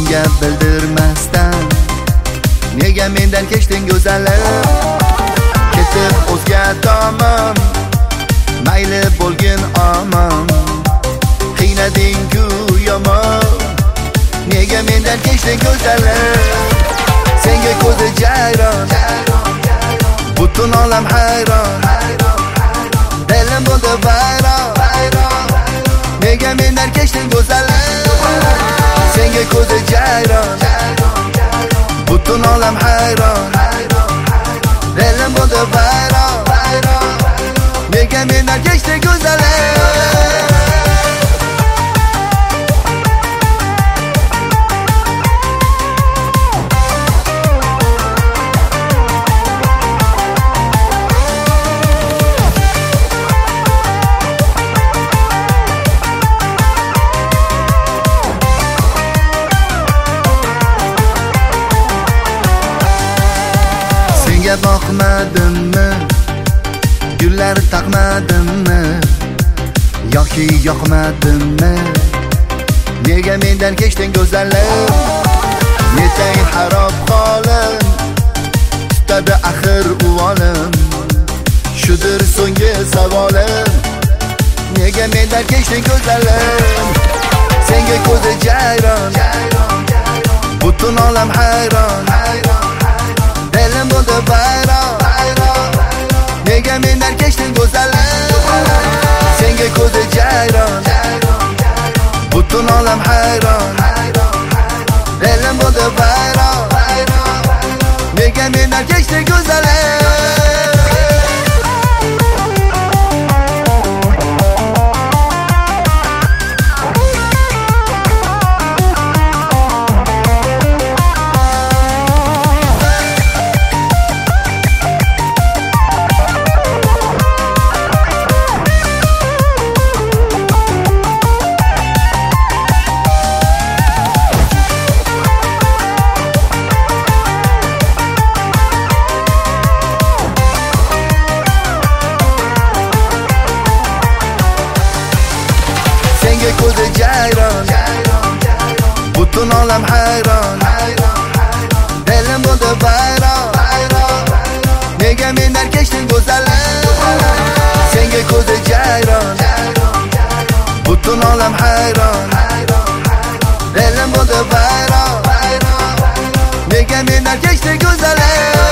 senga bildirmasdan nega mendan kechding go'zalim? Ketib o'zga tomon mayli bo'lgin omon, qiynading-ku yomon, nega mendan kechding go'zalim? Senga ko'zi jayron, butun olam hayron, dilim bo'ldi vayron, nega mendan kechding go'zalim? Senga ko'zi jayron, butun olam hayron, dilim bo'ldi vayron, nega mendan kechding go'zalim? Senga boqmadimmi, gullar taqmadimmi, yoki yoqmadimmi, nega mendan kechding go'zalim? Netay xarob qolim, tutadi axir uvolim, shudir so'nggi savolim, nega mendan kechding go'zalim? Senga ko'zi jayron, butun olam hayron, dilim bo'ldi vayron, nega mendan kechding go'zalim? Senga ko'zi jayron, butun olam hayron, dilim bo'ldi vayron, nega mendan kechding go'zalim? Senga ko'zi jayron, butun olam hayron, dilim bo'ldi vayron, nega mendan kechding go'zalim? Senga ko'zi jayron, butun olam hayron, dilim bo'ldi vayron, nega mendan kechding go'zalim?